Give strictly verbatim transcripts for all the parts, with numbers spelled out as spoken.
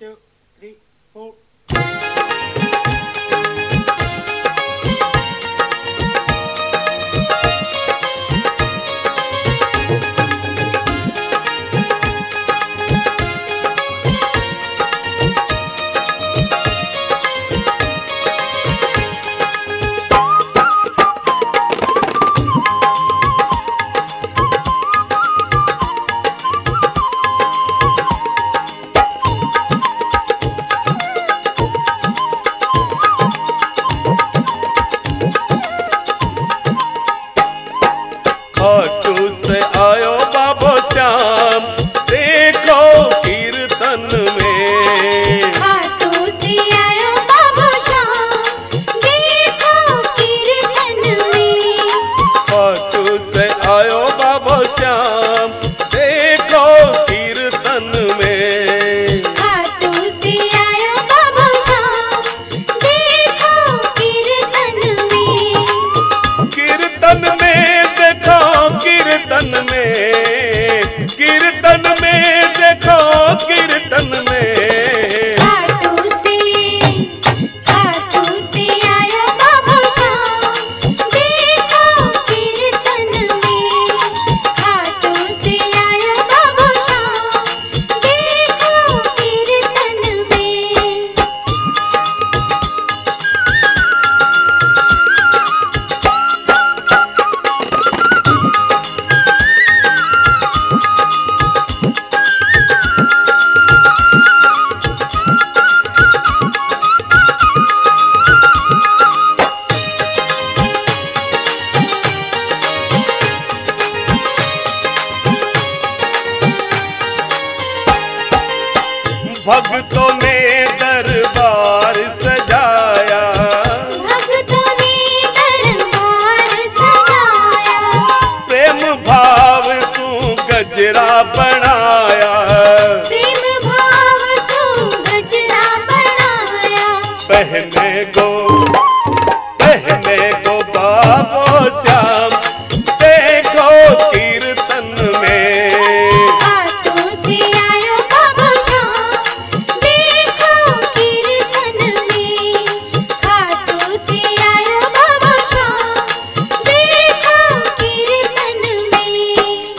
two, three, four. Khatu से आयो बाबा श्याम देखो कीर्तन में। खाटू से आयो बाबा श्याम देखो कीर्तन में। खाटू से आयो बाबा श्याम देखो कीर्तन में। खाटू से आयो बाबा श्याम देखो कीर्तन में। कीर्तन में देखो कीर्तन में, कीर्तन में देखो कीर्तन में। खाटू से खाटू से आयो बाबा श्याम देखो कीर्तन में। खाटू से आयो बाबा श्याम देखो कीर्तन में। भक्तों ने दरबार सजाया, भक्तों ने दरबार सजाया। प्रेम भाव सु गजरा बनाया। प्रेम भाव सु गजरा बनाया। पहने गो पहने गो बाबो श्याम देखो कीर्तन में। खाटू से आयो बाबा श्याम देखो कीर्तन में। खाटू से आयो बाबा श्याम देखो कीर्तन में।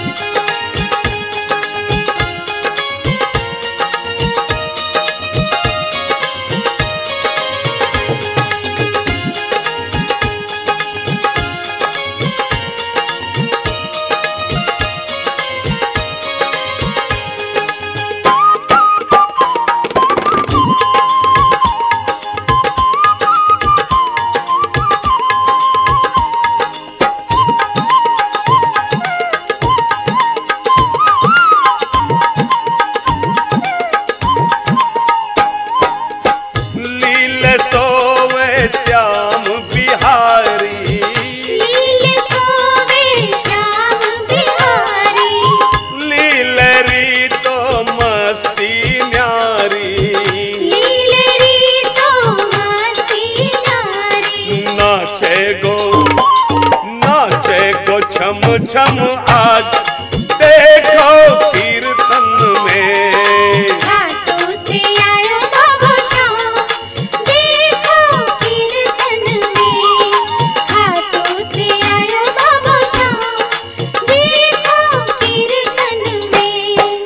लील सोवे श्याम बिहारी, लील सोवे श्याम बिहारी। लील री तो मस्ती न्यारी। लील री तो मस्ती नारी। नाचे गो नाचे गो छम छम आज देखो कीर्तन में। खाटू से आयो बाबा श्याम देखो कीर्तन में। खाटू से आयो बाबा श्याम देखो कीर्तन में।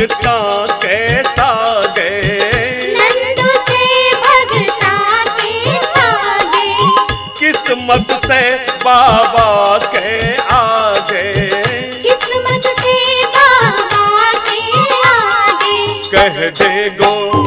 भगता के सागे, नंदू से भगता के सागे, किस्मत से बाबा के आगे, किस्मत से बाबा के आगे। कह दे गो